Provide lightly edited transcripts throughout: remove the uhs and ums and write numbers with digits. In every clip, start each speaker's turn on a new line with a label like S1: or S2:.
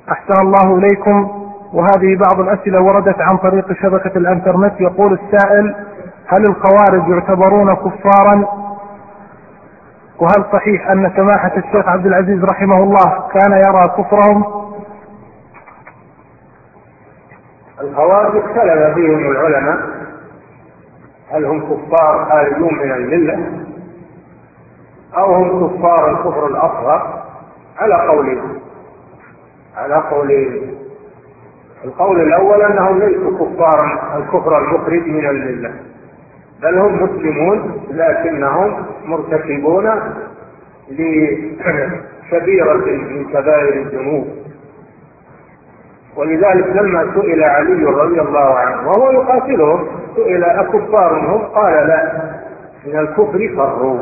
S1: أحسن الله إليكم. وهذه بعض الأسئلة وردت عن طريق شبكة الإنترنت. يقول السائل: هل الخوارج يعتبرون كفارا؟ وهل صحيح أن سماحة الشيخ عبد العزيز رحمه الله كان يرى كفرهم؟
S2: الخوارج اختلف فيهم العلماء، هل هم كفار خارجون من الملة أو هم كفار الكفر الأصغر، على قولين. القول الأول أنهم ليسوا كفارا الكفر المخرج من الملة، بل هم مسلمون لكنهم مرتكبون لكبيرة من كبائر الذنوب. ولذلك لما سئل علي رضي الله عنه وهو يقاتلهم، سئل: أكفار هم؟ قال: لا، من الكفر فروا،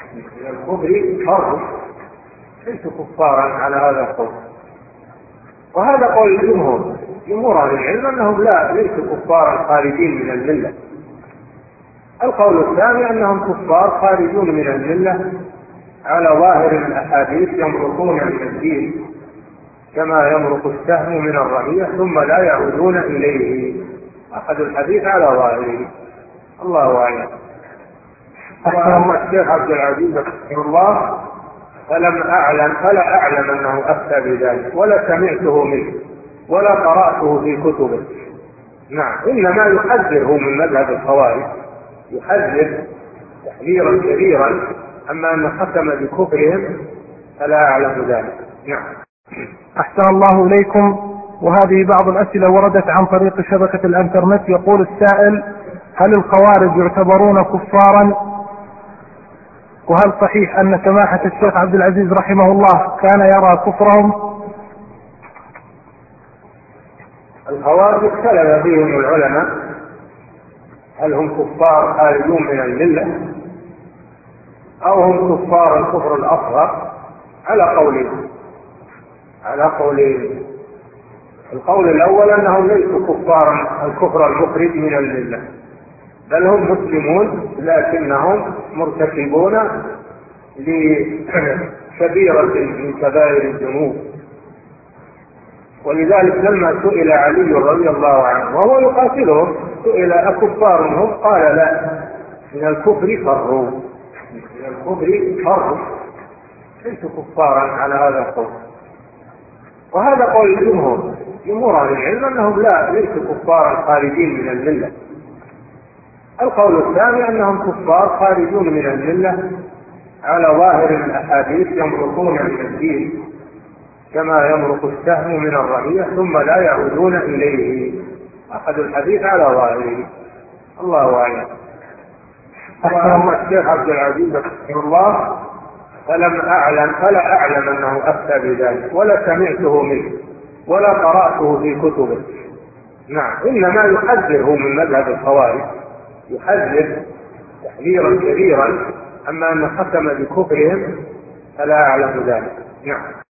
S2: ليسوا كفارا على هذا القول. وهذا قول جمهور أهل العلم أنهم ليسوا كفارا خارجين من الملة. القول الثاني أنهم كفار خارجون من الملة على ظاهر الأحاديث، يمرقون من الدين كما يمرق السهم من الرمية ثم لا يعودون إليه. أخذوا الحديث على ظاهره. الله أعلم. وأما الشيخ عبد العزيز رحمه الله فلا أعلم أنه أفتى بذلك، ولا سمعته منه، ولا قرأته في كتبه. نعم، إنما يحذره من مذهب الخوارج، يحذر تحذيرا كبيرا. أما أن ختم بكفرهم فلا أعلم ذلك. نعم.
S1: أحسن الله إليكم. وهذه بعض الأسئلة وردت عن طريق شبكة الإنترنت. يقول السائل: هل الخوارج يعتبرون كفارا؟ وهل صحيح أن سماحة الشيخ عبد العزيز رحمه الله كان يرى كفرهم؟
S2: الخوارج اختلف فيهم العلماء، هل هم كفار خارجون من الملة أو هم كفار الكفر الأصغر، على قولين. القول الأول أنهم ليسوا كفارا الكفر المخرج من الملة، بل هم مسلمون لكنهم مرتكبون لكبيرة من كبائر الذنوب. ولذلك لما سئل علي رضي الله عنه وهو يقاتلهم، سئل: أكفار هم؟ قال: لا، من الكفر فروا، ليسوا كفارا على هذا القول. وهذا قول جمهور أهل العلم أنهم ليسوا كفارا خارجين من الملة. القول الثاني أنهم كفار خارجون من الملة على ظاهر الأحاديث، يمرقون من الدين كما يمرق السهم من الرمية ثم لا يعودون إليه. أخذوا الحديث على ظاهره. الله أعلم. وأما الشيخ عبد العزيز رحمه الله فلا أعلم أنه أفتى بذلك، ولا سمعته منه، ولا قرأته في كتبه. نعم، إنما يحذره من مذهب الخوارج، يحذر تحذيرا كبيرا. أما أن ختم بكفرهم فلا أعلم ذلك. نعم.